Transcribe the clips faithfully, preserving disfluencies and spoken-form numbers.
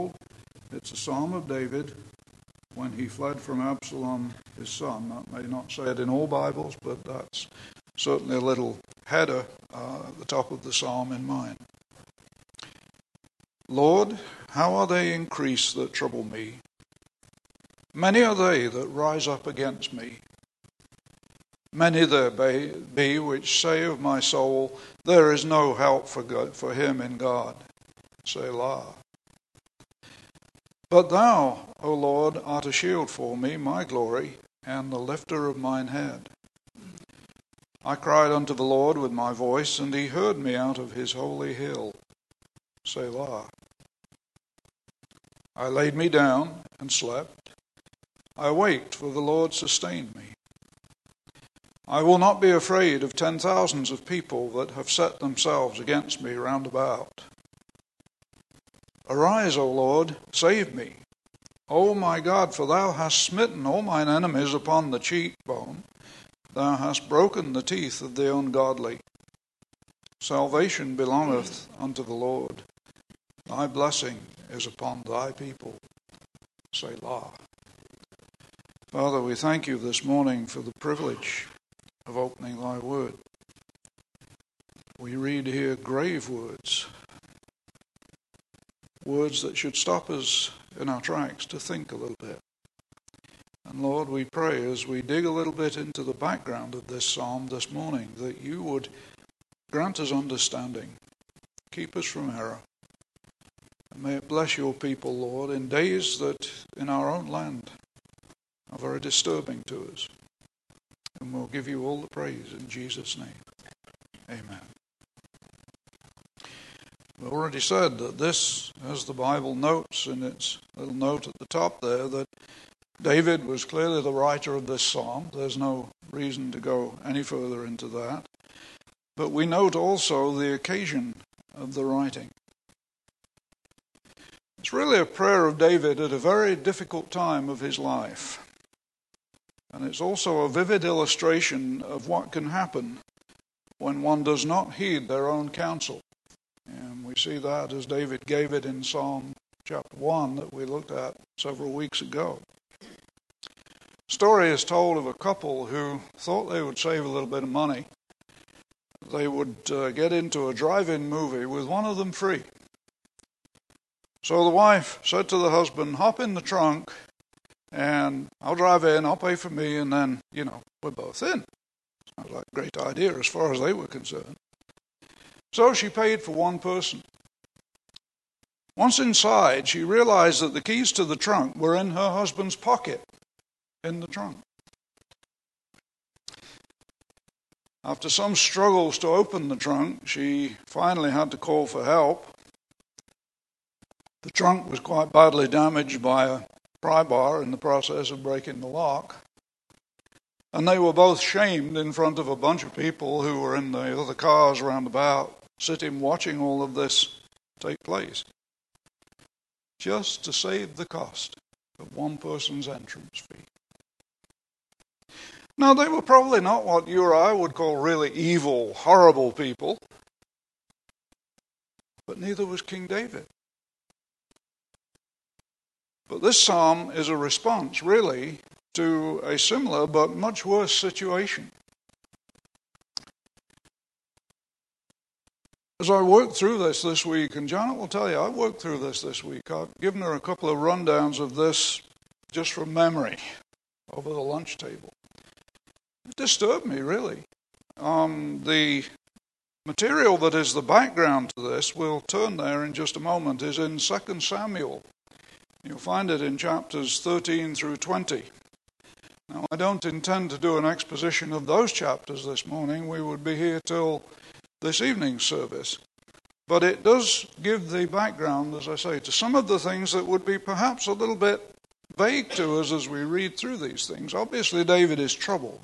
It's a psalm of David when he fled from Absalom, his son. That may not say it in all Bibles, but that's certainly a little header uh, at the top of the psalm in mine. Lord, how are they increased that trouble me? Many are they that rise up against me. Many there be which say of my soul, there is no help for God, for him in God. Selah. But thou, O Lord, art a shield for me, my glory, and the lifter of mine head. I cried unto the Lord with my voice, and he heard me out of his holy hill. Selah. I laid me down and slept. I awaked, for the Lord sustained me. I will not be afraid of ten thousands of people that have set themselves against me round about. Arise, O Lord, save me. O my God, for thou hast smitten all mine enemies upon the cheekbone. Thou hast broken the teeth of the ungodly. Salvation belongeth unto the Lord. Thy blessing is upon thy people. Selah. Father, we thank you this morning for the privilege of opening thy word. We read here grave words, words that should stop us in our tracks to think a little bit. And Lord, we pray as we dig a little bit into the background of this psalm this morning that you would grant us understanding, keep us from error, and may it bless your people, Lord, in days that in our own land are very disturbing to us. And we'll give you all the praise in Jesus' name. Amen. We've already said that this, as the Bible notes in its little note at the top there, that David was clearly the writer of this psalm. There's no reason to go any further into that. But we note also the occasion of the writing. It's really a prayer of David at a very difficult time of his life. And it's also a vivid illustration of what can happen when one does not heed their own counsel. And we see that as David gave it in Psalm chapter one that we looked at several weeks ago. The story is told of a couple who thought they would save a little bit of money. They would uh, get into a drive-in movie with one of them free. So the wife said to the husband, hop in the trunk and I'll drive in, I'll pay for me, and then, you know, we're both in. Sounds like a great idea as far as they were concerned. So she paid for one person. Once inside, she realized that the keys to the trunk were in her husband's pocket, in the trunk. After some struggles to open the trunk, she finally had to call for help. The trunk was quite badly damaged by a pry bar in the process of breaking the lock. And they were both shamed in front of a bunch of people who were in the other cars round about, sitting watching all of this take place, just to save the cost of one person's entrance fee. Now, they were probably not what you or I would call really evil, horrible people, but neither was King David. But this psalm is a response, really, to a similar but much worse situation. As I worked through this this week, and Janet will tell you, I worked through this this week. I've given her a couple of rundowns of this just from memory over the lunch table. It disturbed me, really. Um, the material that is the background to this, we'll turn there in just a moment, is in Second Samuel. You'll find it in chapters thirteen through twenty. Now, I don't intend to do an exposition of those chapters this morning. We would be here till this evening's service. But it does give the background, as I say, to some of the things that would be perhaps a little bit vague to us as we read through these things. Obviously, David is troubled.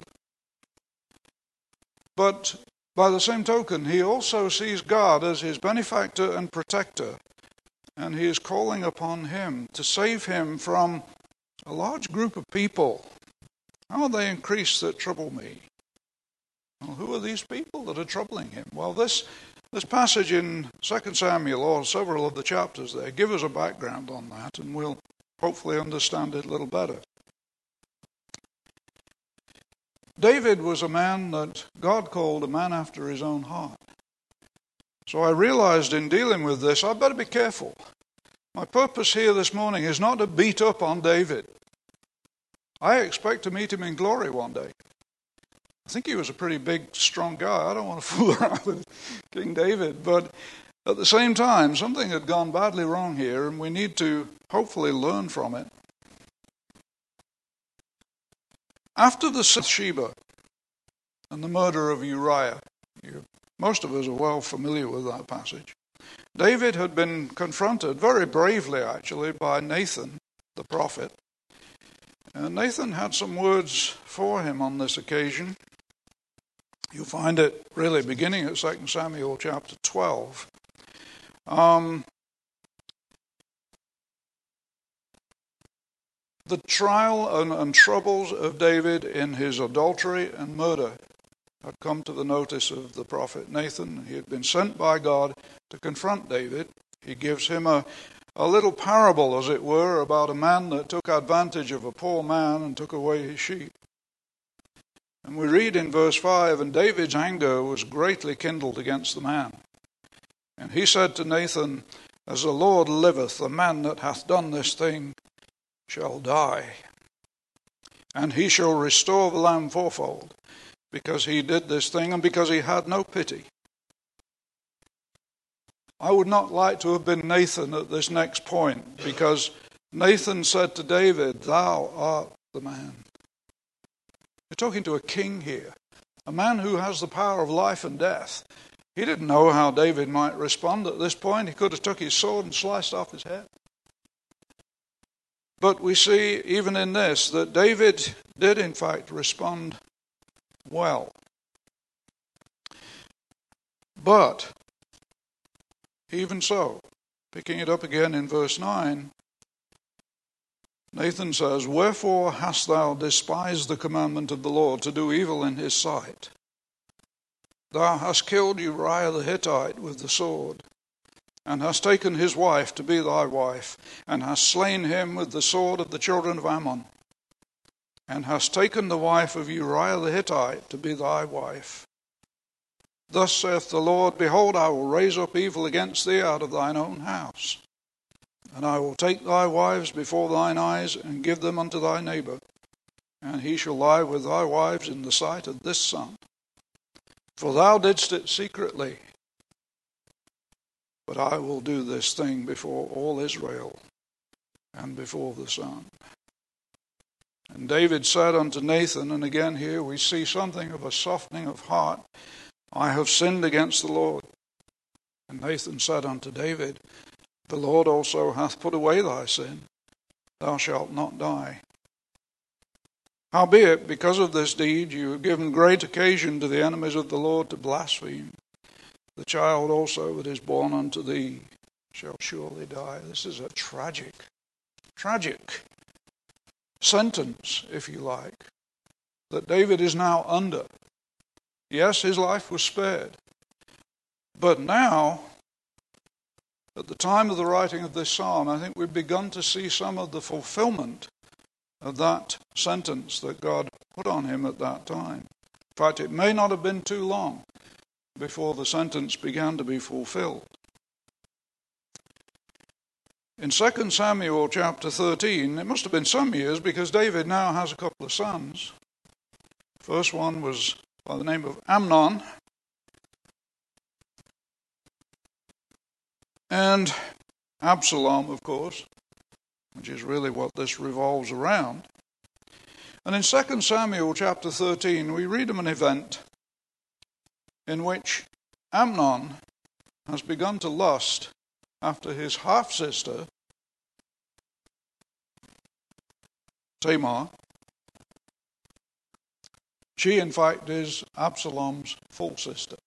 But by the same token, he also sees God as his benefactor and protector. And he is calling upon him to save him from a large group of people. How are they increased that trouble me? Well, who are these people that are troubling him? Well, this This passage in Second Samuel, or several of the chapters there, give us a background on that, and we'll hopefully understand it a little better. David was a man that God called a man after his own heart. So I realized in dealing with this, I'd better be careful. My purpose here this morning is not to beat up on David. I expect to meet him in glory one day. I think he was a pretty big, strong guy. I don't want to fool around with King David. But at the same time, something had gone badly wrong here, and we need to hopefully learn from it. After the Bathsheba and the murder of Uriah, you, most of us are well familiar with that passage, David had been confronted, very bravely actually, by Nathan, the prophet. And Nathan had some words for him on this occasion. You'll find it really beginning at Second Samuel chapter twelve. Um, the trial and, and troubles of David in his adultery and murder had come to the notice of the prophet Nathan. He had been sent by God to confront David. He gives him a, a little parable, as it were, about a man that took advantage of a poor man and took away his sheep. And we read in verse five, "And David's anger was greatly kindled against the man. And he said to Nathan, As the Lord liveth, the man that hath done this thing shall die. And he shall restore the lamb fourfold, because he did this thing, and because he had no pity." I would not like to have been Nathan at this next point, because Nathan said to David, "Thou art the man." You're talking to a king here, a man who has the power of life and death. He didn't know how David might respond at this point. He could have took his sword and sliced off his head. But we see, even in this, that David did in fact respond well. But, even so, picking it up again in verse nine, Nathan says, "Wherefore hast thou despised the commandment of the Lord to do evil in his sight? Thou hast killed Uriah the Hittite with the sword, and hast taken his wife to be thy wife, and hast slain him with the sword of the children of Ammon, and hast taken the wife of Uriah the Hittite to be thy wife. Thus saith the Lord, Behold, I will raise up evil against thee out of thine own house, and I will take thy wives before thine eyes, and give them unto thy neighbor, and he shall lie with thy wives in the sight of this sun. For thou didst it secretly, but I will do this thing before all Israel and before the sun." And David said unto Nathan, and again here we see something of a softening of heart, "I have sinned against the Lord." And Nathan said unto David, "The Lord also hath put away thy sin. Thou shalt not die. Howbeit, because of this deed, you have given great occasion to the enemies of the Lord to blaspheme. The child also that is born unto thee shall surely die." This is a tragic, tragic sentence, if you like, that David is now under. Yes, his life was spared. But now, at the time of the writing of this psalm, I think we've begun to see some of the fulfillment of that sentence that God put on him at that time. In fact, it may not have been too long before the sentence began to be fulfilled. In Second Samuel chapter thirteen, it must have been some years, because David now has a couple of sons. First one was by the name of Amnon, and Absalom, of course, which is really what this revolves around. And in Second Samuel chapter thirteen, we read of an event in which Amnon has begun to lust after his half-sister, Tamar. She, in fact, is Absalom's full sister.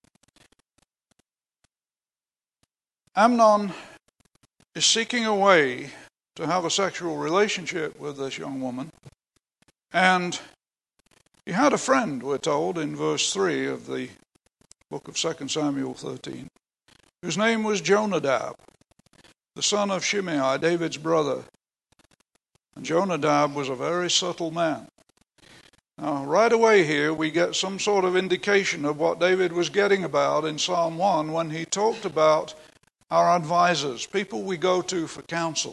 Amnon is seeking a way to have a sexual relationship with this young woman. And he had a friend, we're told, in verse three of the book of Second Samuel thirteen, whose name was Jonadab, the son of Shimei, David's brother. And Jonadab was a very subtle man. Now, right away here, we get some sort of indication of what David was getting about in Psalm one when he talked about our advisors, people we go to for counsel.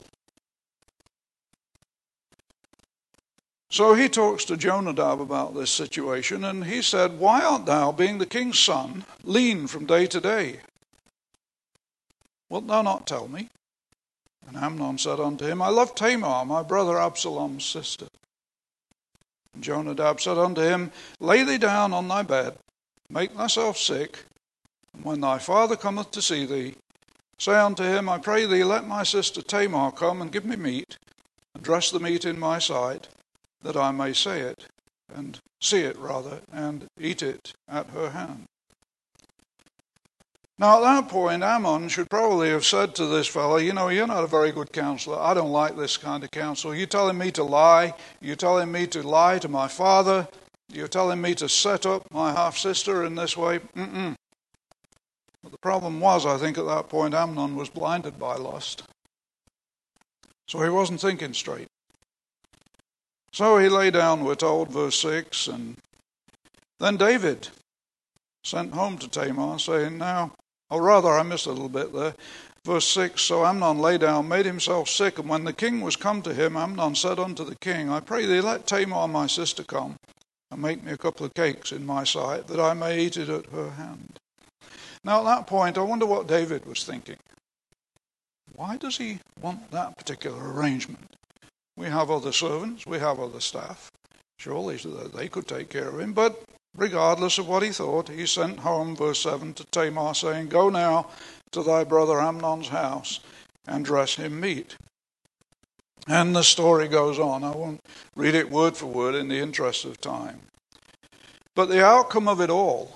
So he talks to Jonadab about this situation, and he said, "Why art thou, being the king's son, lean from day to day? Wilt thou not tell me?" And Amnon said unto him, "I love Tamar, my brother Absalom's sister." And Jonadab said unto him, "Lay thee down on thy bed, make thyself sick, and when thy father cometh to see thee, say unto him, I pray thee, let my sister Tamar come and give me meat, and dress the meat in my sight, that I may say it, and see it rather, and eat it at her hand." Now at that point, Ammon should probably have said to this fellow, "You know, you're not a very good counselor. I don't like this kind of counsel. You're telling me to lie. You're telling me to lie to my father. You're telling me to set up my half-sister in this way. Mm-mm." But the problem was, I think at that point, Amnon was blinded by lust. So he wasn't thinking straight. So he lay down, we're told, verse six, and then David sent home to Tamar, saying, now, or rather, I missed a little bit there. Verse six, so Amnon lay down, made himself sick, and when the king was come to him, Amnon said unto the king, I pray thee, let Tamar my sister come, and make me a couple of cakes in my sight, that I may eat it at her hand. Now at that point, I wonder what David was thinking. Why does he want that particular arrangement? We have other servants, we have other staff. Surely they could take care of him, but regardless of what he thought, he sent home, verse seven, to Tamar, saying, Go now to thy brother Amnon's house, and dress him meat. And the story goes on. I won't read it word for word in the interest of time. But the outcome of it all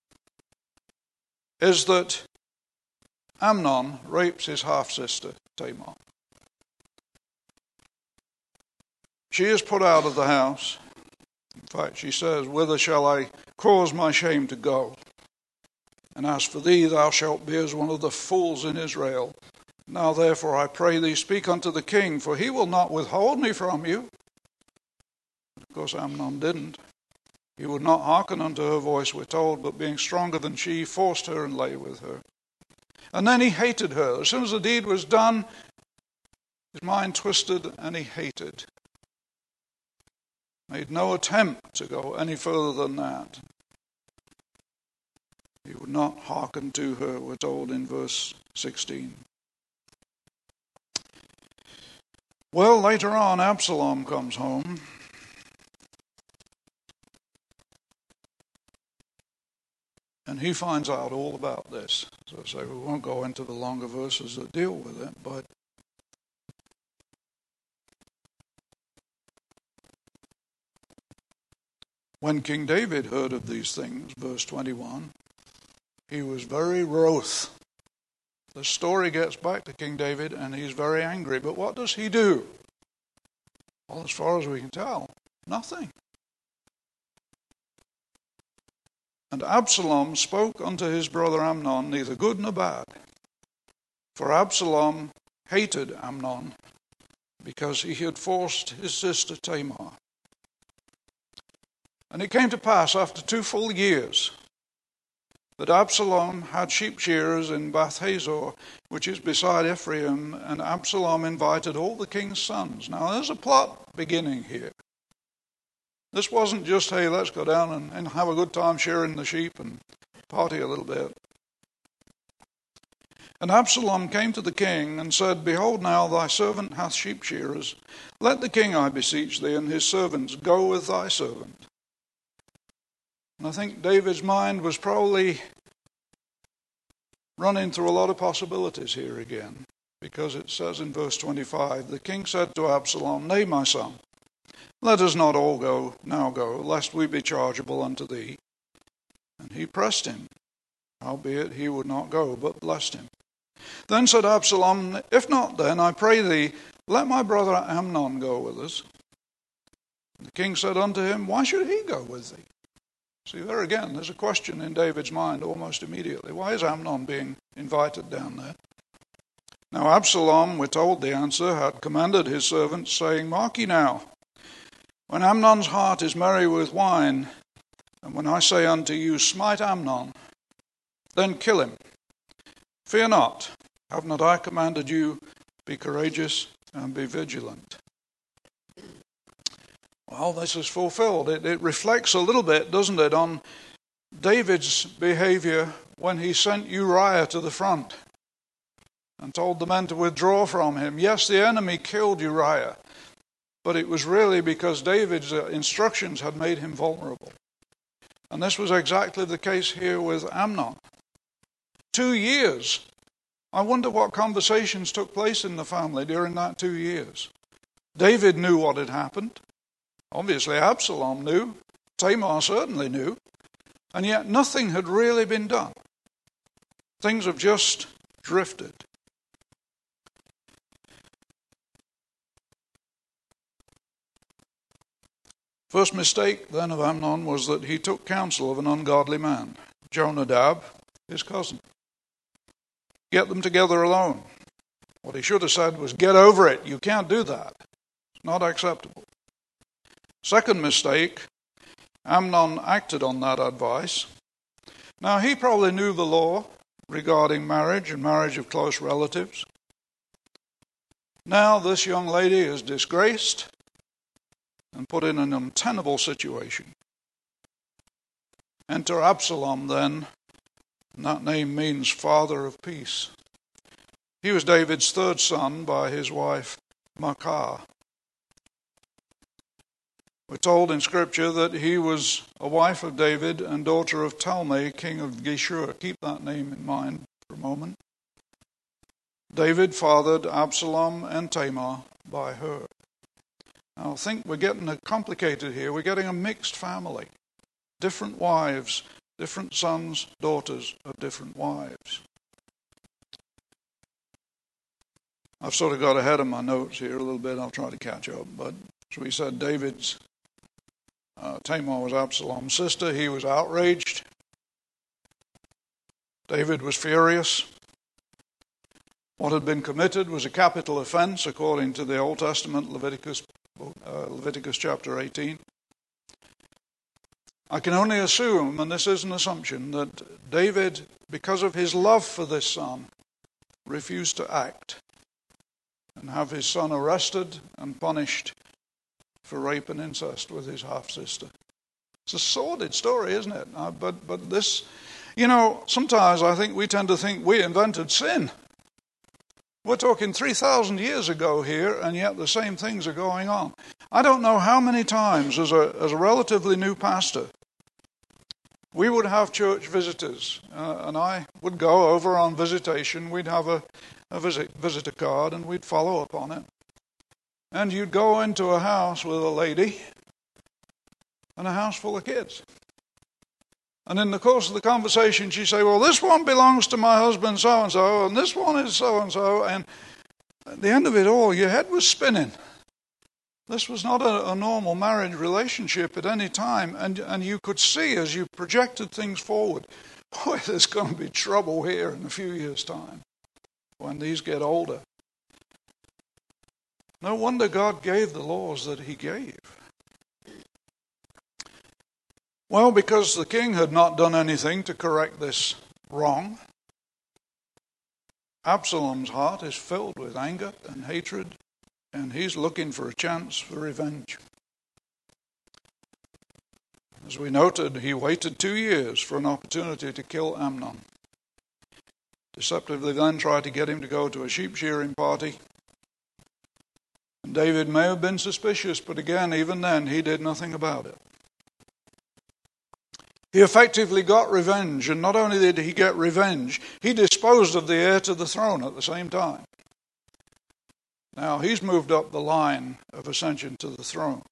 is that Amnon rapes his half-sister, Tamar. She is put out of the house. In fact, she says, Whither shall I cause my shame to go? And as for thee, thou shalt be as one of the fools in Israel. Now therefore I pray thee, speak unto the king, for he will not withhold me from you. Of course, Amnon didn't. He would not hearken unto her voice, we're told, but being stronger than she, forced her and lay with her. And then he hated her. As soon as the deed was done, his mind twisted and he hated. Made no attempt to go any further than that. He would not hearken to her, we're told in verse sixteen. Well, later on, Absalom comes home. And he finds out all about this. So I say we won't go into the longer verses that deal with it, but when King David heard of these things, verse twenty-one, he was very wroth. The story gets back to King David and he's very angry. But what does he do? Well, as far as we can tell, nothing. And Absalom spoke unto his brother Amnon neither good nor bad. For Absalom hated Amnon because he had forced his sister Tamar. And it came to pass after two full years that Absalom had sheep shearers in Bath-hazor, which is beside Ephraim, and Absalom invited all the king's sons. Now there's a plot beginning here. This wasn't just, hey, let's go down and, and have a good time shearing the sheep and party a little bit. And Absalom came to the king and said, Behold now, thy servant hath sheep shearers. Let the king, I beseech thee, and his servants go with thy servant. And I think David's mind was probably running through a lot of possibilities here again, because it says in verse twenty-five, the king said to Absalom, Nay, my son, let us not all go, now go, lest we be chargeable unto thee. And he pressed him, howbeit he would not go, but blessed him. Then said Absalom, If not, then, I pray thee, let my brother Amnon go with us. And the king said unto him, Why should he go with thee? See, there again, there's a question in David's mind almost immediately. Why is Amnon being invited down there? Now Absalom, we're told the answer, had commanded his servants, saying, "Mark ye now, when Amnon's heart is merry with wine, and when I say unto you, smite Amnon, then kill him. Fear not, have not I commanded you, be courageous and be vigilant." Well, this is fulfilled. It, it reflects a little bit, doesn't it, on David's behavior when he sent Uriah to the front and told the men to withdraw from him. Yes, the enemy killed Uriah, but it was really because David's instructions had made him vulnerable. And this was exactly the case here with Amnon. Two years. I wonder what conversations took place in the family during that two years. David knew what had happened. Obviously, Absalom knew. Tamar certainly knew. And yet nothing had really been done. Things have just drifted. First mistake then of Amnon was that he took counsel of an ungodly man, Jonadab, his cousin. Get them together alone. What he should have said was, get over it. You can't do that. It's not acceptable. Second mistake, Amnon acted on that advice. Now, he probably knew the law regarding marriage and marriage of close relatives. Now this young lady is disgraced and put in an untenable situation. Enter Absalom then, and that name means father of peace. He was David's third son by his wife Maacah. We're told in Scripture that he was a wife of David and daughter of Talmai, king of Geshur. Keep that name in mind for a moment. David fathered Absalom and Tamar by her. Now I think we're getting complicated here. We're getting a mixed family. Different wives, different sons, daughters of different wives. I've sort of got ahead of my notes here a little bit. I'll try to catch up. But as we said, David's Uh, Tamar was Absalom's sister. He was outraged. David was furious. What had been committed was a capital offense according to the Old Testament, Leviticus, uh, Leviticus chapter eighteen. I can only assume, and this is an assumption, that David, because of his love for this son, refused to act and have his son arrested and punished for rape and incest with his half-sister. It's a sordid story, isn't it? Uh, but but this, you know, sometimes I think we tend to think we invented sin. We're talking three thousand years ago here, and yet the same things are going on. I don't know how many times as a, as a relatively new pastor, we would have church visitors, uh, and I would go over on visitation. We'd have a, a visit, visitor card, and we'd follow up on it. And you'd go into a house with a lady and a house full of kids. And in the course of the conversation, she'd say, well, this one belongs to my husband so-and-so, and this one is so-and-so. And at the end of it all, your head was spinning. This was not a, a normal marriage relationship at any time. And, and you could see as you projected things forward, boy, there's going to be trouble here in a few years' time when these get older. No wonder God gave the laws that he gave. Well, because the king had not done anything to correct this wrong, Absalom's heart is filled with anger and hatred, and he's looking for a chance for revenge. As we noted, he waited two years for an opportunity to kill Amnon. Deceptively then tried to get him to go to a sheep shearing party. And David may have been suspicious, but again, even then, he did nothing about it. He effectively got revenge, and not only did he get revenge, he disposed of the heir to the throne at the same time. Now, he's moved up the line of ascension to the throne.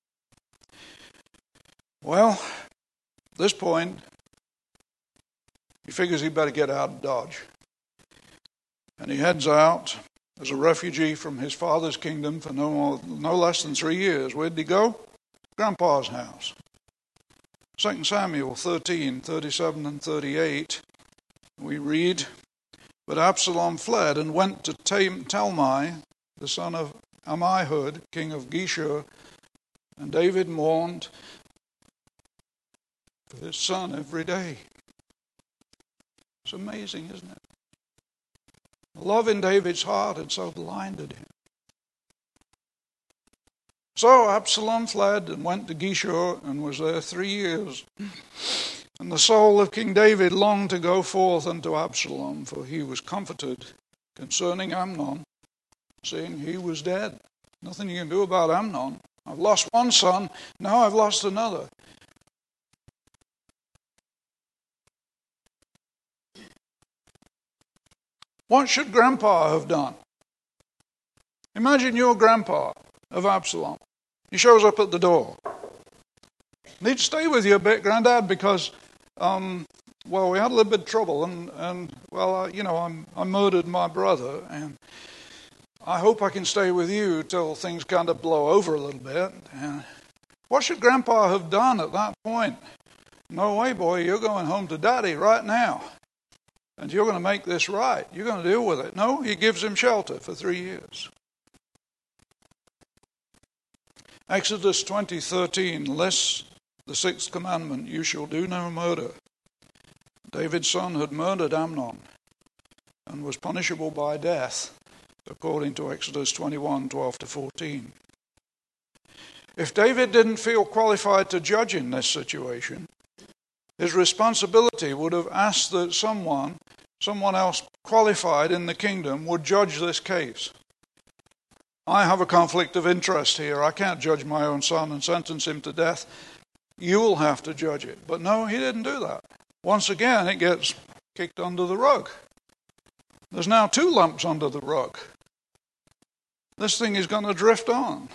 Well, at this point, he figures he better get out of Dodge. And he heads out as a refugee from his father's kingdom for no more, no less than three years. Where did he go? Grandpa's house. Second Samuel thirteen, thirty-seven and thirty-eight, we read, "But Absalom fled and went to Talmai, the son of Ammihud, king of Geshur, and David mourned for his son every day." It's amazing, isn't it? The love in David's heart had so blinded him. So Absalom fled and went to Geshur and was there three years. And the soul of King David longed to go forth unto Absalom, for he was comforted concerning Amnon, seeing he was dead. Nothing you can do about Amnon. I've lost one son, now I've lost another. What should Grandpa have done? Imagine your grandpa of Absalom. He shows up at the door. Need to stay with you a bit, Granddad, because, um, well, we had a little bit of trouble, and, and well, uh, you know, I'm, I murdered my brother, and I hope I can stay with you till things kind of blow over a little bit. And what should Grandpa have done at that point? No way, boy, you're going home to Daddy right now, and you're going to make this right. You're going to deal with it. No, he gives him shelter for three years. Exodus twenty thirteen, lest the sixth commandment, you shall do no murder. David's son had murdered Amnon and was punishable by death, according to Exodus twenty-one, twelve to fourteen. If David didn't feel qualified to judge in this situation, his responsibility would have asked that someone, someone else qualified in the kingdom would judge this case. I have a conflict of interest here. I can't judge my own son and sentence him to death. You'll have to judge it. But no, he didn't do that. Once again, it gets kicked under the rug. There's now two lumps under the rug. This thing is going to drift on.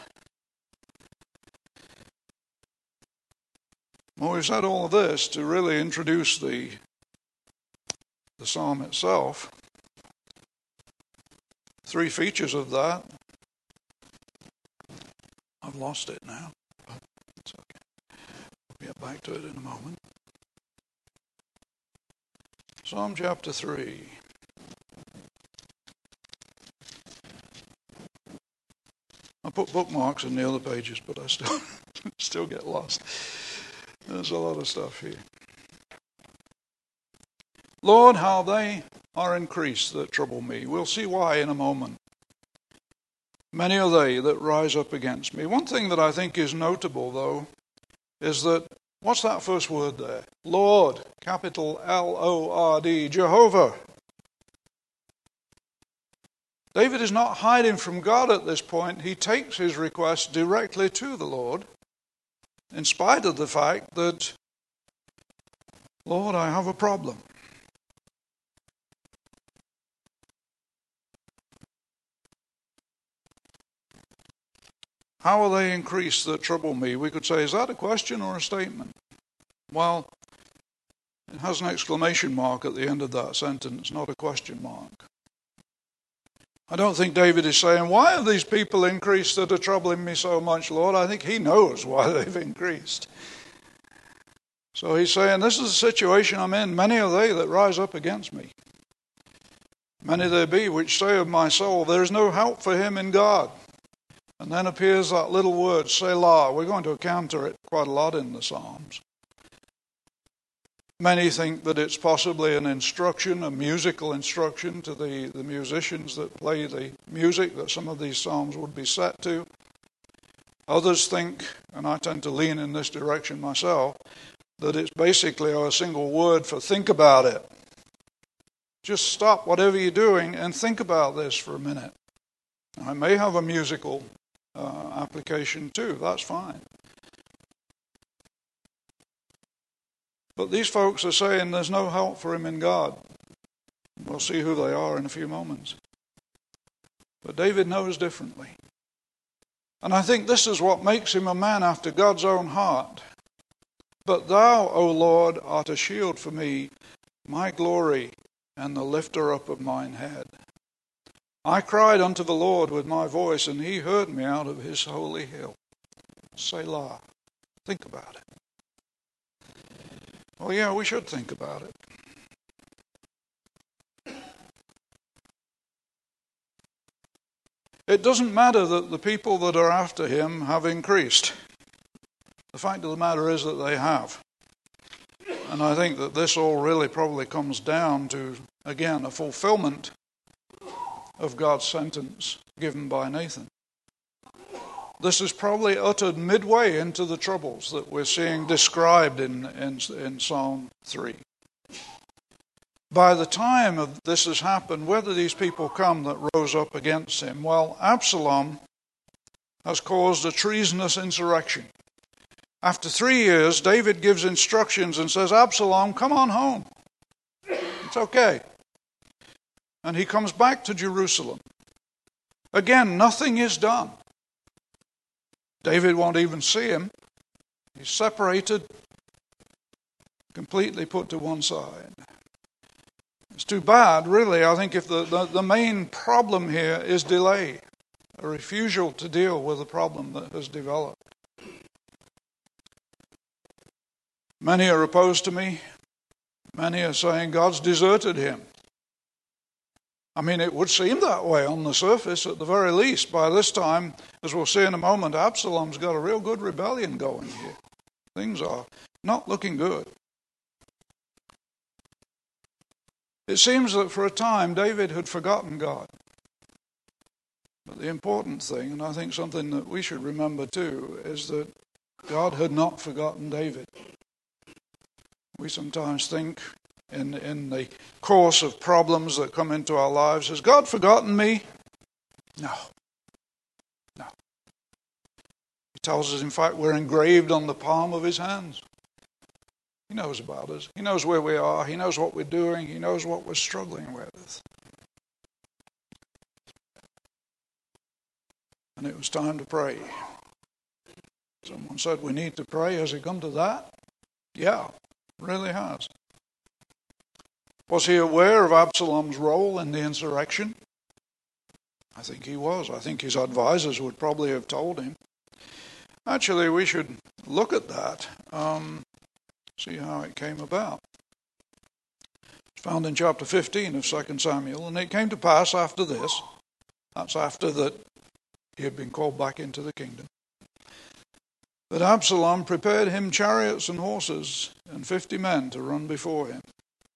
Well, we've said all of this to really introduce the, the psalm itself. Three features of that. I've lost it now, but it's okay. We'll get back to it in a moment. Psalm chapter three. I put bookmarks in the other pages, but I still still get lost. There's a lot of stuff here. Lord, how they are increased that trouble me. We'll see why in a moment. Many are they that rise up against me. One thing that I think is notable, though, is that, what's that first word there? Lord, capital L O R D, Jehovah. David is not hiding from God at this point. He takes his request directly to the Lord, in spite of the fact that, Lord, I have a problem. How will they increase that trouble me? We could say, is that a question or a statement? Well, it has an exclamation mark at the end of that sentence, not a question mark. I don't think David is saying, why have these people increased that are troubling me so much, Lord? I think he knows why they've increased. So he's saying, this is the situation I'm in. Many are they that rise up against me. Many there be which say of my soul, there is no help for him in God. And then appears that little word, Selah. We're going to encounter it quite a lot in the Psalms. Many think that it's possibly an instruction, a musical instruction to the, the musicians that play the music that some of these Psalms would be set to. Others think, and I tend to lean in this direction myself, that it's basically a single word for think about it. Just stop whatever you're doing and think about this for a minute. I may have a musical uh, application too, that's fine. But these folks are saying there's no help for him in God. We'll see who they are in a few moments. But David knows differently. And I think this is what makes him a man after God's own heart. But thou, O Lord, art a shield for me, my glory, and the lifter up of mine head. I cried unto the Lord with my voice, and he heard me out of his holy hill. Selah. Think about it. Well, yeah, we should think about it. It doesn't matter that the people that are after him have increased. The fact of the matter is that they have. And I think that this all really probably comes down to, again, a fulfillment of God's sentence given by Nathan. This is probably uttered midway into the troubles that we're seeing described in, in, in Psalm three. By the time of this has happened, where do these people come that rose up against him? Well, Absalom has caused a treasonous insurrection. After three years, David gives instructions and says, Absalom, come on home. It's okay. And he comes back to Jerusalem. Again, nothing is done. David won't even see him. He's separated, completely put to one side. It's too bad, really. I think if the, the, the main problem here is delay, a refusal to deal with the problem that has developed. Many are opposed to me. Many are saying God's deserted him. I mean, it would seem that way on the surface at the very least. By this time, as we'll see in a moment, Absalom's got a real good rebellion going here. Things are not looking good. It seems that for a time David had forgotten God. But the important thing, and I think something that we should remember too, is that God had not forgotten David. We sometimes think in, in the course of problems that come into our lives, has God forgotten me? No. No. He tells us, in fact, we're engraved on the palm of his hands. He knows about us. He knows where we are. He knows what we're doing. He knows what we're struggling with. And it was time to pray. Someone said we need to pray. Has it come to that? Yeah, really has. Was he aware of Absalom's role in the insurrection? I think he was. I think his advisors would probably have told him. Actually, we should look at that. Um, See how it came about. It's found in chapter fifteen of Second Samuel. And it came to pass after this, that's after that he had been called back into the kingdom, that Absalom prepared him chariots and horses and fifty men to run before him.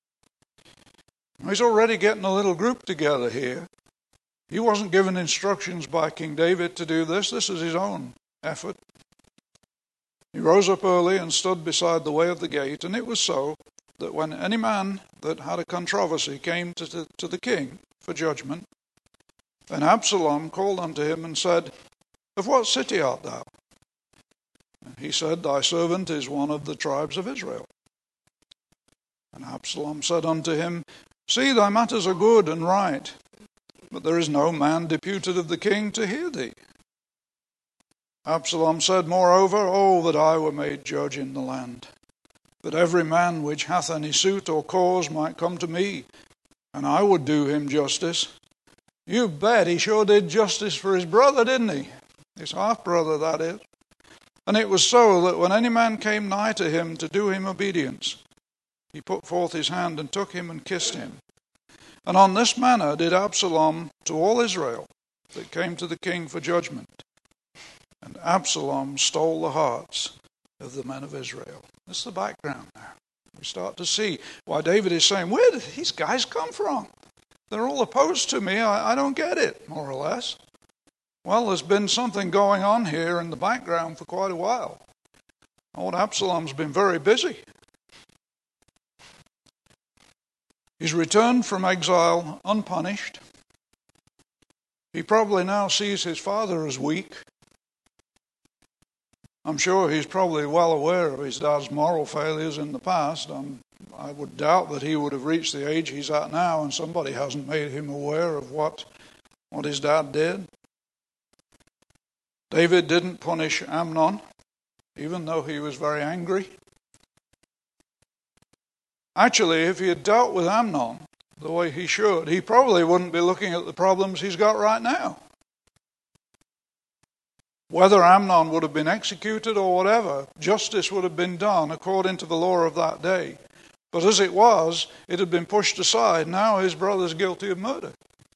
He's already getting a little group together here. He wasn't given instructions by King David to do this. This is his own effort. He rose up early and stood beside the way of the gate, and it was so that when any man that had a controversy came to the, to the king for judgment, then Absalom called unto him and said, Of what city art thou? And he said, Thy servant is one of the tribes of Israel. And Absalom said unto him, See, thy matters are good and right, but there is no man deputed of the king to hear thee. Absalom said, Moreover, oh, that I were made judge in the land, that every man which hath any suit or cause might come to me, and I would do him justice. You bet he sure did justice for his brother, didn't he? His half-brother, that is. And it was so that when any man came nigh to him to do him obedience, he put forth his hand and took him and kissed him. And on this manner did Absalom to all Israel that came to the king for judgment. And Absalom stole the hearts of the men of Israel. That's the background now. We start to see why David is saying, where did these guys come from? They're all opposed to me. I, I don't get it, more or less. Well, there's been something going on here in the background for quite a while. Old Absalom's been very busy. He's returned from exile unpunished. He probably now sees his father as weak. I'm sure he's probably well aware of his dad's moral failures in the past. Um, I would doubt that he would have reached the age he's at now and somebody hasn't made him aware of what, what his dad did. David didn't punish Amnon, even though he was very angry. Actually, if he had dealt with Amnon the way he should, he probably wouldn't be looking at the problems he's got right now. Whether Amnon would have been executed or whatever, justice would have been done according to the law of that day. But as it was, it had been pushed aside. Now his brother's guilty of murder.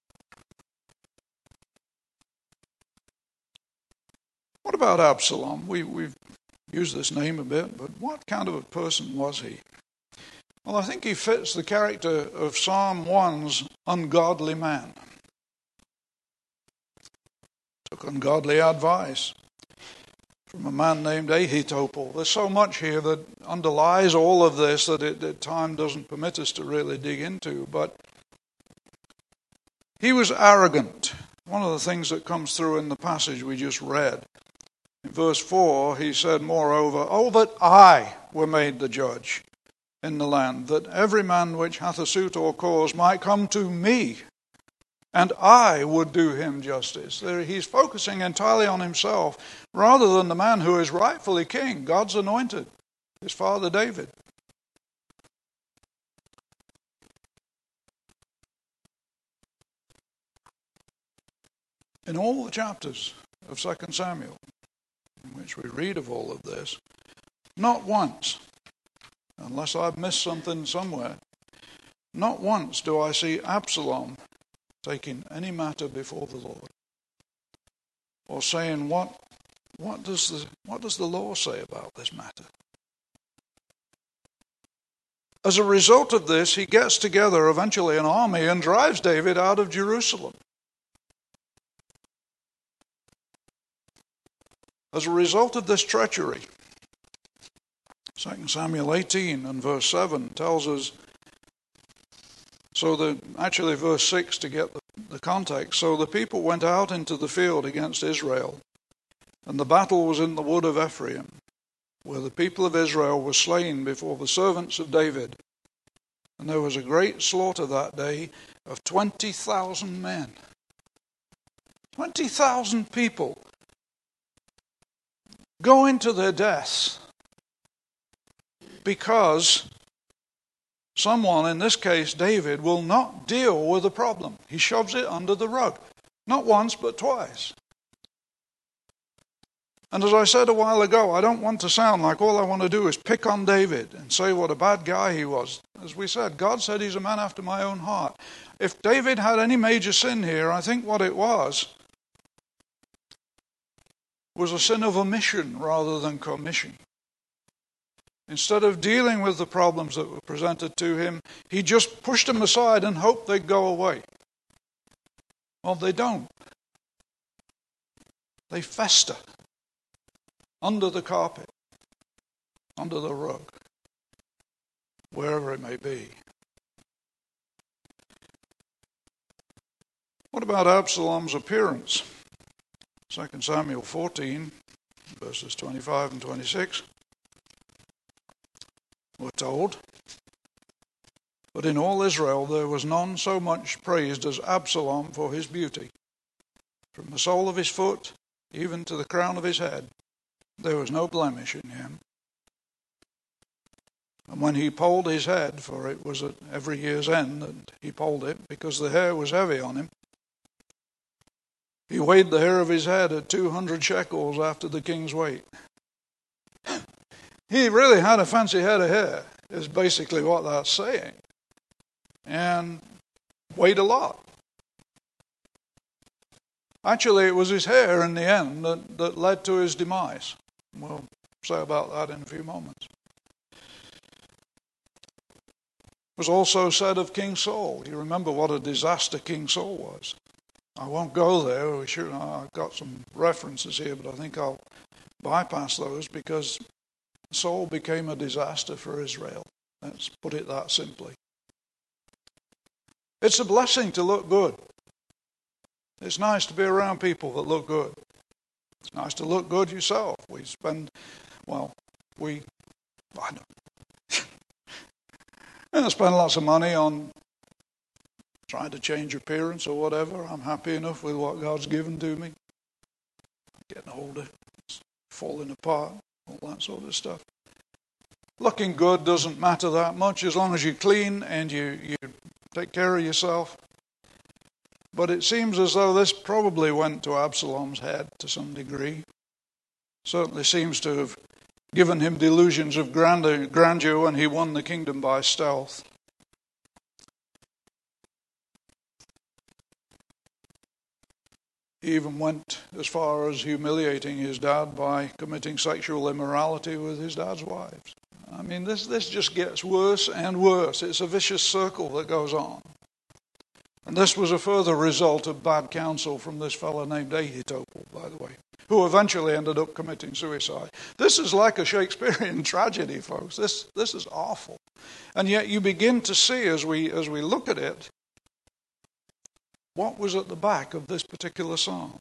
What about Absalom? We, we've used this name a bit, but what kind of a person was he? Well, I think he fits the character of Psalm one's ungodly man. Took ungodly advice from a man named Ahithophel. There's so much here that underlies all of this that it, that time doesn't permit us to really dig into. But he was arrogant. One of the things that comes through in the passage we just read. In verse four, he said, moreover, oh, that I were made the judge in the land, that every man which hath a suit or cause might come to me, and I would do him justice. There, he's focusing entirely on himself, rather than the man who is rightfully king, God's anointed, his father David. In all the chapters of Second Samuel, in which we read of all of this, not once, unless I've missed something somewhere, not once do I see Absalom taking any matter before the Lord, or saying, what, what, does the, what does the law say about this matter? As a result of this, he gets together eventually an army and drives David out of Jerusalem. As a result of this treachery, Second Samuel eighteen and verse seven tells us, so the actually verse six to get the, the context, so the people went out into the field against Israel, and the battle was in the wood of Ephraim, where the people of Israel were slain before the servants of David. And there was a great slaughter that day of twenty thousand men. twenty thousand people going to their deaths because someone, in this case David, will not deal with the problem. He shoves it under the rug. Not once, but twice. And as I said a while ago, I don't want to sound like all I want to do is pick on David and say what a bad guy he was. As we said, God said he's a man after my own heart. If David had any major sin here, I think what it was was a sin of omission rather than commission. Instead of dealing with the problems that were presented to him, he just pushed them aside and hoped they'd go away. Well, they don't. They fester under the carpet, under the rug, wherever it may be. What about Absalom's appearance? Second Samuel fourteen, verses twenty-five and twenty-six. We're told, but in all Israel there was none so much praised as Absalom for his beauty. From the sole of his foot even to the crown of his head, there was no blemish in him. And when he polled his head, for it was at every year's end that he polled it, because the hair was heavy on him, he weighed the hair of his head at two hundred shekels after the king's weight. He really had a fancy head of hair, is basically what that's saying. And weighed a lot. Actually, it was his hair in the end that, that led to his demise. We'll say about that in a few moments. It was also said of King Saul. You remember what a disaster King Saul was. I won't go there. We should, I've got some references here, but I think I'll bypass those because Saul became a disaster for Israel. Let's put it that simply. It's a blessing to look good. It's nice to be around people that look good. It's nice to look good yourself. We spend, well, we, I don't, I spend lots of money on trying to change appearance or whatever. I'm happy enough with what God's given to me. I'm getting older. It's falling apart. All that sort of stuff. Looking good doesn't matter that much as long as you're clean and you, you take care of yourself. But it seems as though this probably went to Absalom's head to some degree. Certainly seems to have given him delusions of grandeur, grandeur when he won the kingdom by stealth. He even went as far as humiliating his dad by committing sexual immorality with his dad's wives. I mean, this, this just gets worse and worse. It's a vicious circle that goes on. And this was a further result of bad counsel from this fellow named Ahithophel, by the way, who eventually ended up committing suicide. This is like a Shakespearean tragedy, folks. This, this is awful. And yet you begin to see, as we, as we look at it, what was at the back of this particular psalm.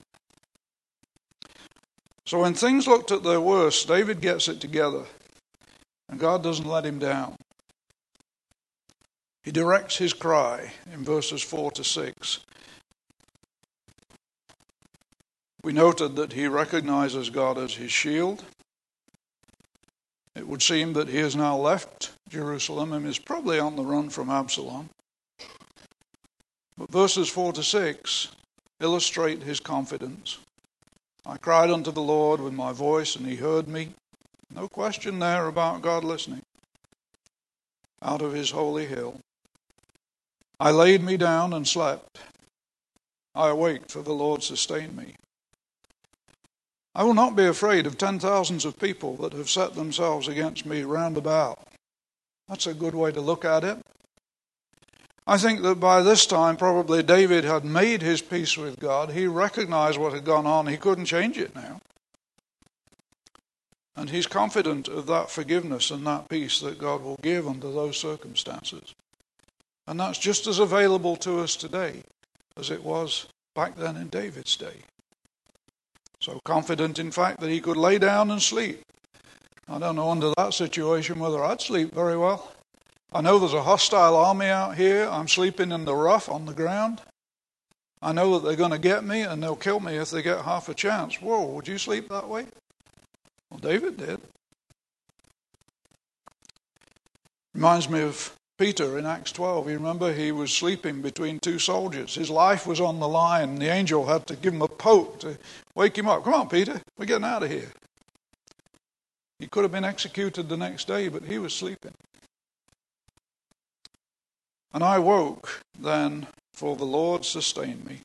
So when things looked at their worst, David gets it together, and God doesn't let him down. He directs his cry in verses four to six. We noted that he recognizes God as his shield. It would seem that he has now left Jerusalem and is probably on the run from Absalom. But verses four to six illustrate his confidence. I cried unto the Lord with my voice, and he heard me. No question there about God listening. Out of his holy hill. I laid me down and slept. I awaked, for the Lord sustained me. I will not be afraid of ten thousands of people that have set themselves against me round about. That's a good way to look at it. I think that by this time probably David had made his peace with God. He recognized what had gone on. He couldn't change it now. And he's confident of that forgiveness and that peace that God will give under those circumstances. And that's just as available to us today as it was back then in David's day. So confident, in fact, that he could lay down and sleep. I don't know under that situation whether I'd sleep very well. I know there's a hostile army out here. I'm sleeping in the rough on the ground. I know that they're going to get me and they'll kill me if they get half a chance. Whoa, would you sleep that way? Well, David did. Reminds me of Peter in Acts twelve. You remember he was sleeping between two soldiers. His life was on the line. The angel had to give him a poke to wake him up. Come on, Peter, we're getting out of here. He could have been executed the next day, but he was sleeping. And I woke then, for the Lord sustained me.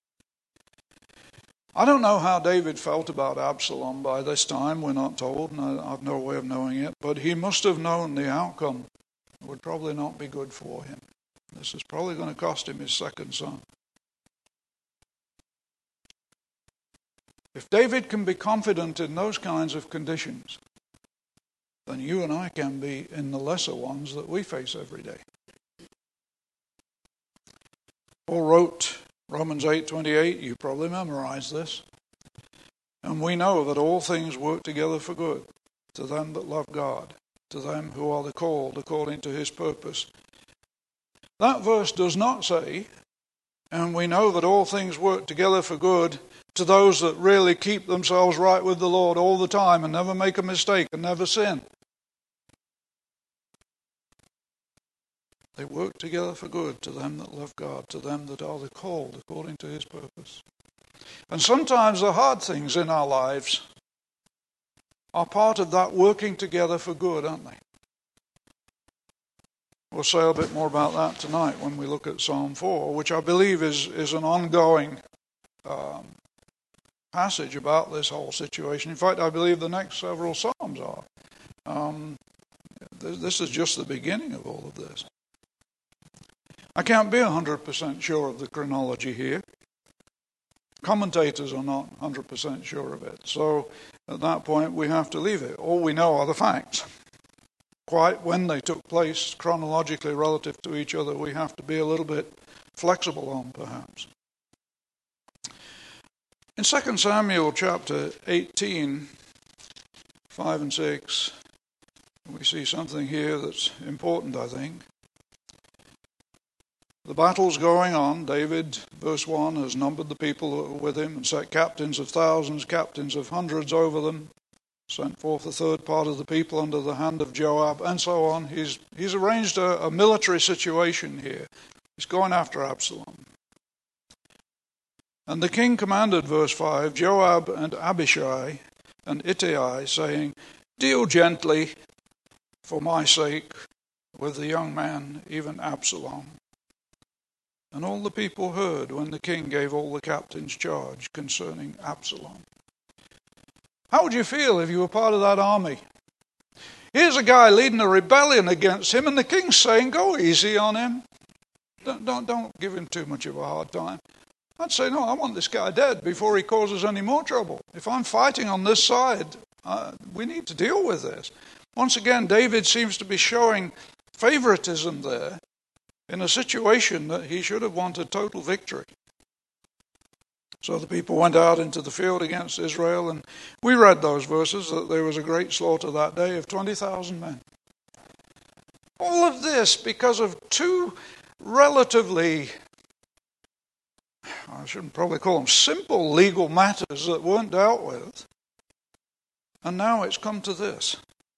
I don't know how David felt about Absalom by this time. We're not told, and I've no way of knowing it. But he must have known the outcome would probably not be good for him. This is probably going to cost him his second son. If David can be confident in those kinds of conditions, then you and I can be in the lesser ones that we face every day. Paul wrote Romans eight twenty-eight, you probably memorized this. And we know that all things work together for good to them that love God, to them who are the called according to his purpose. That verse does not say, and we know that all things work together for good to those that really keep themselves right with the Lord all the time and never make a mistake and never sin. They work together for good to them that love God, to them that are the called according to his purpose. And sometimes the hard things in our lives are part of that working together for good, aren't they? We'll say a bit more about that tonight when we look at Psalm four, which I believe is, is an ongoing um, passage about this whole situation. In fact, I believe the next several Psalms are. Um, this is just the beginning of all of this. I can't be one hundred percent sure of the chronology here. Commentators are not one hundred percent sure of it. So at that point we have to leave it. All we know are the facts. Quite when they took place chronologically relative to each other, we have to be a little bit flexible on perhaps. In Second Samuel chapter eighteen, five and six, we see something here that's important, I think. The battle's going on. David, verse one, has numbered the people that were with him and set captains of thousands, captains of hundreds over them, sent forth a third part of the people under the hand of Joab, and so on. He's, he's arranged a, a military situation here. He's going after Absalom. And the king commanded, verse five, Joab and Abishai, and Ittai, saying, "Deal gently for my sake with the young man, even Absalom." And all the people heard when the king gave all the captains charge concerning Absalom. How would you feel if you were part of that army? Here's a guy leading a rebellion against him, and the king's saying, go easy on him. Don't, don't, don't give him too much of a hard time. I'd say, no, I want this guy dead before he causes any more trouble. If I'm fighting on this side, uh, we need to deal with this. Once again, David seems to be showing favoritism there in a situation that he should have wanted total victory. So the people went out into the field against Israel, and we read those verses, that there was a great slaughter that day of twenty thousand men. All of this because of two relatively, I shouldn't probably call them simple legal matters that weren't dealt with. And now it's come to this.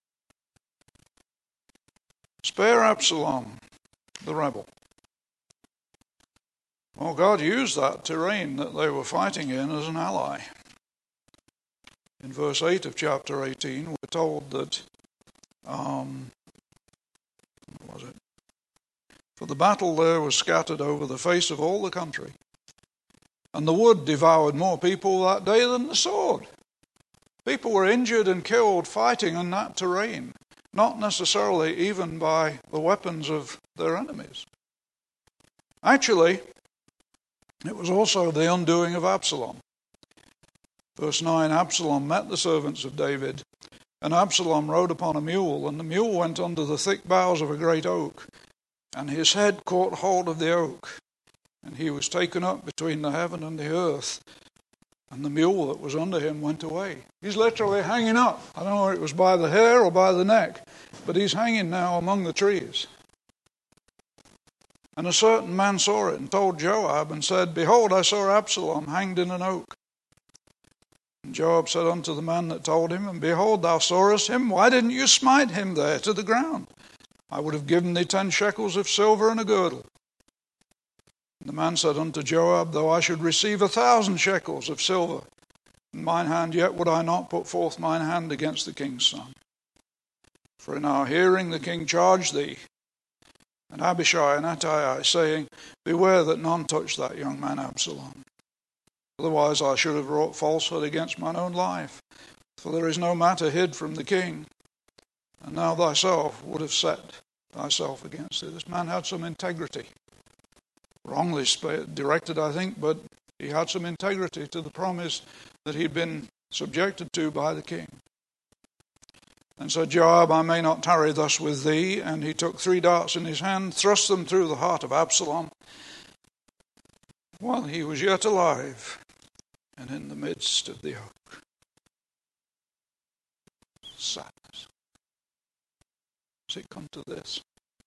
Spare Absalom, the rebel. Well, God used that terrain that they were fighting in as an ally. In verse eight of chapter eighteen, we're told that, um, what was it? For the battle there was scattered over the face of all the country, and the wood devoured more people that day than the sword. People were injured and killed fighting on that terrain, not necessarily even by the weapons of their enemies. Actually, it was also the undoing of Absalom. Verse nine, Absalom met the servants of David, and Absalom rode upon a mule, and the mule went under the thick boughs of a great oak, and his head caught hold of the oak, and he was taken up between the heaven and the earth, and the mule that was under him went away. He's literally hanging up. I don't know if it was by the hair or by the neck, but he's hanging now among the trees. And a certain man saw it and told Joab and said, Behold, I saw Absalom hanged in an oak. And Joab said unto the man that told him, And behold, thou sawest him, why didn't you smite him there to the ground? I would have given thee ten shekels of silver and a girdle. And the man said unto Joab, Though I should receive a thousand shekels of silver in mine hand, yet would I not put forth mine hand against the king's son. For in our hearing the king charged thee, and Abishai and Attai, saying, Beware that none touch that young man Absalom. Otherwise I should have wrought falsehood against mine own life. For there is no matter hid from the king. And now thyself would have set thyself against thee. This man had some integrity. Wrongly directed, I think, but he had some integrity to the promise that he'd been subjected to by the king. And said, Joab, I may not tarry thus with thee. And he took three darts in his hand, thrust them through the heart of Absalom, while he was yet alive, and in the midst of the oak. Sadness. Has it come to this?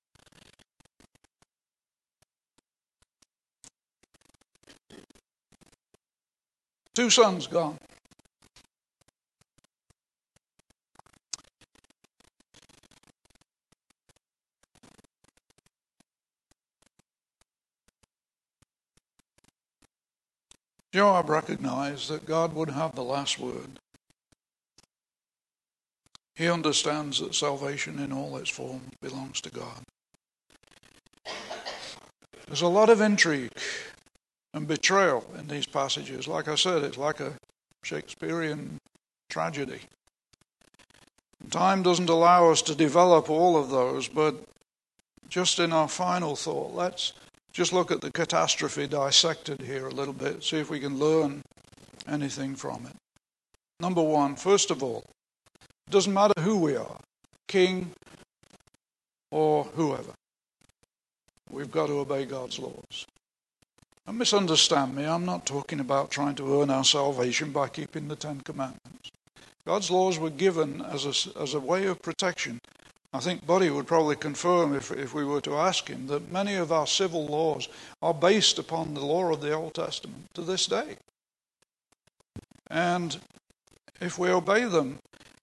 Two sons gone. Joab recognized that God would have the last word. He understands that salvation in all its forms belongs to God. There's a lot of intrigue and betrayal in these passages. Like I said, it's like a Shakespearean tragedy. Time doesn't allow us to develop all of those, but just in our final thought, let's just look at the catastrophe dissected here a little bit, see if we can learn anything from it. Number one, first of all, it doesn't matter who we are, king or whoever. We've got to obey God's laws. Don't misunderstand me. I'm not talking about trying to earn our salvation by keeping the Ten Commandments. God's laws were given as a, as a way of protection. I think Buddy would probably confirm, if, if we were to ask him, that many of our civil laws are based upon the law of the Old Testament to this day. And if we obey them,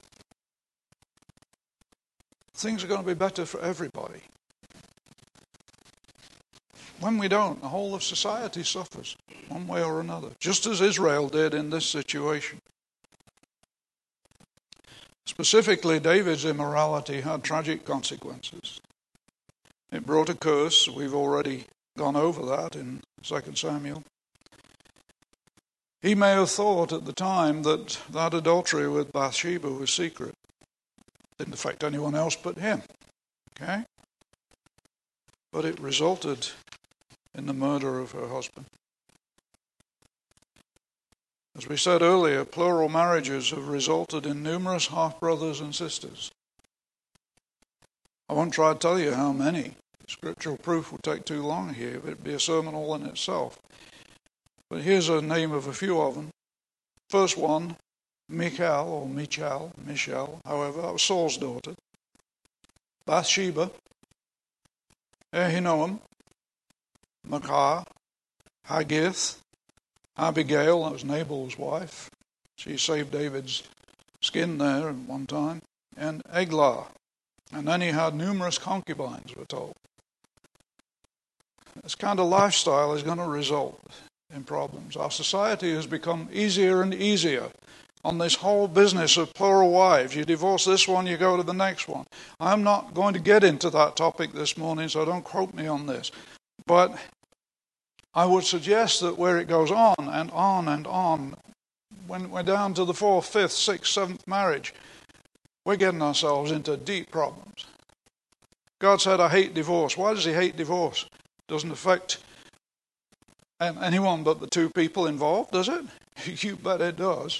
things are going to be better for everybody. When we don't, the whole of society suffers, one way or another, just as Israel did in this situation. Specifically, David's immorality had tragic consequences. It brought a curse. We've already gone over that in Second Samuel. He may have thought at the time that that adultery with Bathsheba was secret. Didn't affect anyone else but him. Okay? But it resulted in the murder of her husband. As we said earlier, plural marriages have resulted in numerous half-brothers and sisters. I won't try to tell you how many. Scriptural proof would take too long here. It would be a sermon all in itself. But here's a name of a few of them. First one, Michal, or Michal, Michal, however, that was Saul's daughter. Bathsheba, Ahinoam, Maachah, Haggith, Abigail, that was Nabal's wife. She saved David's skin there at one time. And Eglah. And then he had numerous concubines, we're told. This kind of lifestyle is going to result in problems. Our society has become easier and easier on this whole business of plural wives. You divorce this one, you go to the next one. I'm not going to get into that topic this morning, so don't quote me on this. But I would suggest that where it goes on and on and on, when we're down to the fourth, fifth, sixth, seventh marriage, we're getting ourselves into deep problems. God said, I hate divorce. Why does he hate divorce? Doesn't affect anyone but the two people involved, does it? You bet it does.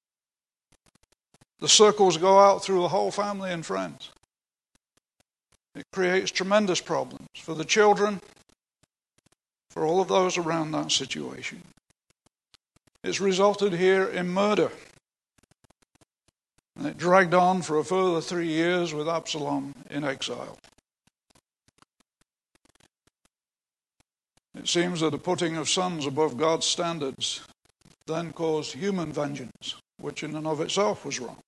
The circles go out through the whole family and friends. It creates tremendous problems for the children, for all of those around that situation. It's resulted here in murder. And it dragged on for a further three years with Absalom in exile. It seems that the putting of sons above God's standards then caused human vengeance, which in and of itself was wrong.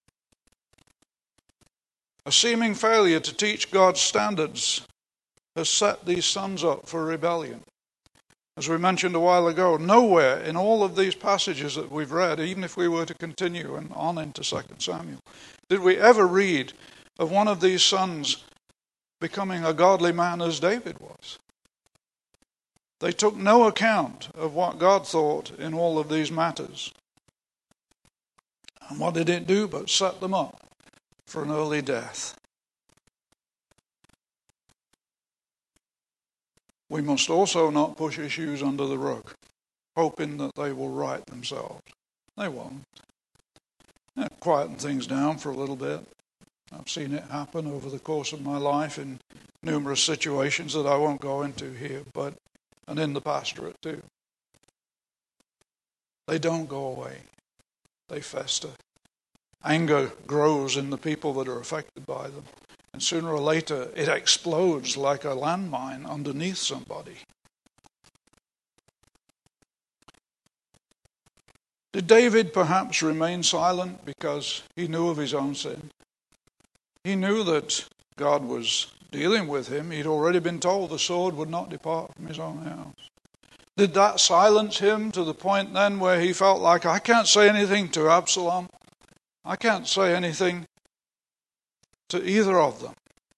A seeming failure to teach God's standards has set these sons up for rebellion. As we mentioned a while ago, nowhere in all of these passages that we've read, even if we were to continue and on into Second Samuel, did we ever read of one of these sons becoming a godly man as David was. They took no account of what God thought in all of these matters. And what did it do but set them up for an early death? We must also not push issues under the rug, hoping that they will right themselves. They won't. They quieten things down for a little bit. I've seen it happen over the course of my life in numerous situations that I won't go into here, but and in the pastorate too. They don't go away. They fester. Anger grows in the people that are affected by them. And sooner or later, it explodes like a landmine underneath somebody. Did David perhaps remain silent because he knew of his own sin? He knew that God was dealing with him. He'd already been told the sword would not depart from his own house. Did that silence him to the point then where he felt like, I can't say anything to Absalom. I can't say anything to either of them.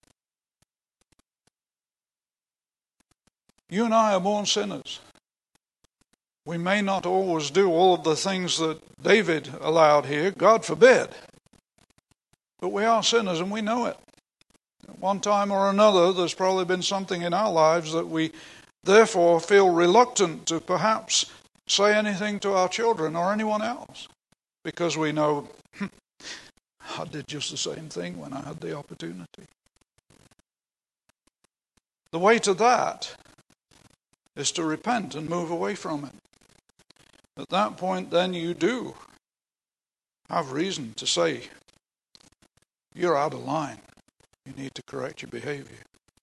You and I are born sinners. We may not always do all of the things that David allowed here, God forbid. But we are sinners and we know it. At one time or another, there's probably been something in our lives that we therefore feel reluctant to perhaps say anything to our children or anyone else. Because we know, I did just the same thing when I had the opportunity. The way to that is to repent and move away from it. At that point, then you do have reason to say, you're out of line. You need to correct your behavior.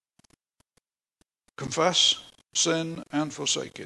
Confess sin and forsake it.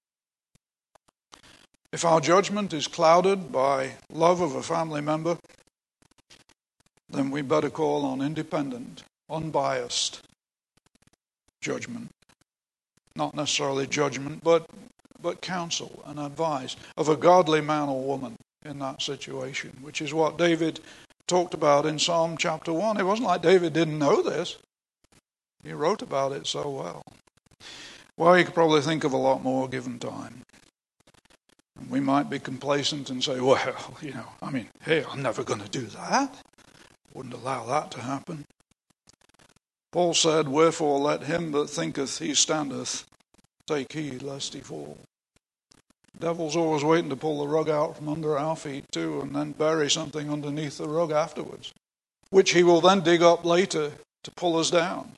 If our judgment is clouded by love of a family member, then we better call on independent, unbiased judgment. Not necessarily judgment, but, but counsel and advice of a godly man or woman in that situation, which is what David talked about in Psalm chapter one. It wasn't like David didn't know this. He wrote about it so well. Well, you could probably think of a lot more given time. And we might be complacent and say, well, you know, I mean, hey, I'm never going to do that. Wouldn't allow that to happen. Paul said, wherefore let him that thinketh he standeth take heed lest he fall. The devil's always waiting to pull the rug out from under our feet too, and then bury something underneath the rug afterwards, which he will then dig up later to pull us down.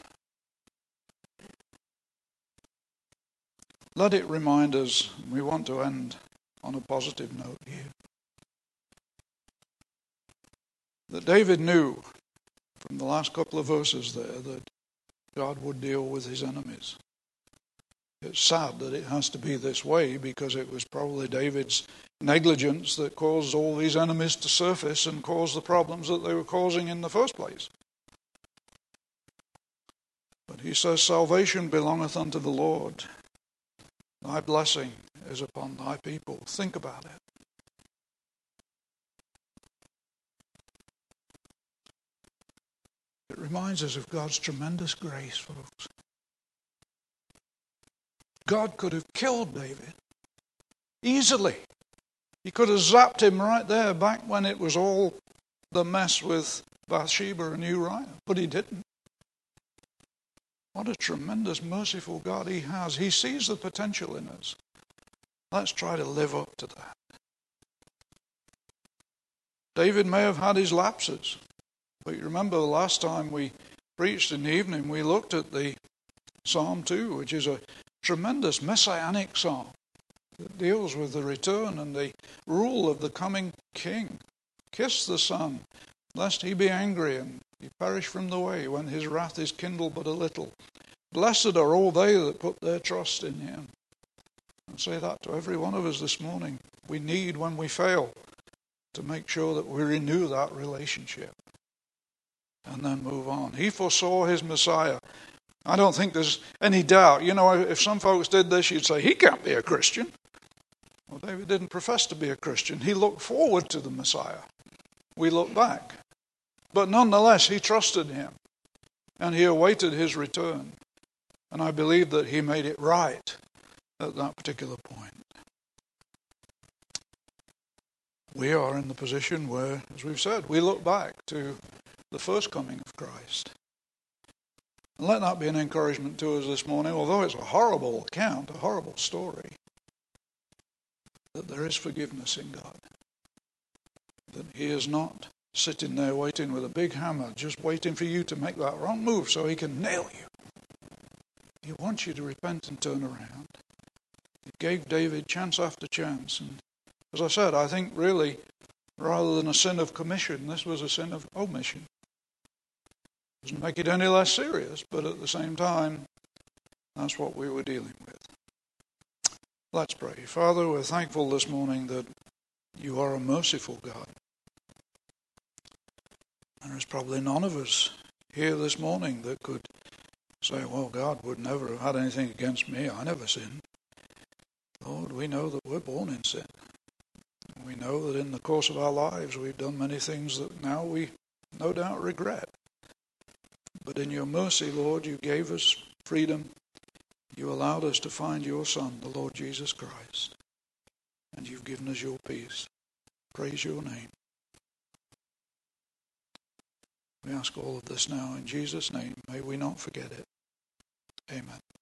Let it remind us, we want to end on a positive note here, that David knew from the last couple of verses there that God would deal with his enemies. It's sad that it has to be this way, because it was probably David's negligence that caused all these enemies to surface and caused the problems that they were causing in the first place. But he says, salvation belongeth unto the Lord. Thy blessing is upon thy people. Think about it. It reminds us of God's tremendous grace, folks. God could have killed David easily. He could have zapped him right there back when it was all the mess with Bathsheba and Uriah, but he didn't. What a tremendous, merciful God he has. He sees the potential in us. Let's try to live up to that. David may have had his lapses, but you remember the last time we preached in the evening, we looked at the Psalm two, which is a tremendous messianic psalm that deals with the return and the rule of the coming king. Kiss the Son, lest he be angry and he perish from the way, when his wrath is kindled but a little. Blessed are all they that put their trust in him. I say that to every one of us this morning. We need, when we fail, to make sure that we renew that relationship and then move on. He foresaw his Messiah. I don't think there's any doubt. You know, if some folks did this, you'd say, he can't be a Christian. Well, David didn't profess to be a Christian. He looked forward to the Messiah. We look back. But nonetheless, he trusted him, and he awaited his return. And I believe that he made it right at that particular point. We are in the position where, as we've said, we look back to the first coming of Christ. And let that be an encouragement to us this morning, although it's a horrible account, a horrible story, that there is forgiveness in God. That he is not sitting there waiting with a big hammer, just waiting for you to make that wrong move so he can nail you. He wants you to repent and turn around. He gave David chance after chance. And as I said, I think really, rather than a sin of commission, this was a sin of omission. Doesn't make it any less serious, but at the same time, that's what we were dealing with. Let's pray. Father, we're thankful this morning that you are a merciful God. There is probably none of us here this morning that could say, well, God would never have had anything against me. I never sinned. Lord, we know that we're born in sin. We know that in the course of our lives we've done many things that now we no doubt regret. But in your mercy, Lord, you gave us freedom. You allowed us to find your Son, the Lord Jesus Christ. And you've given us your peace. Praise your name. We ask all of this now in Jesus' name. May we not forget it. Amen.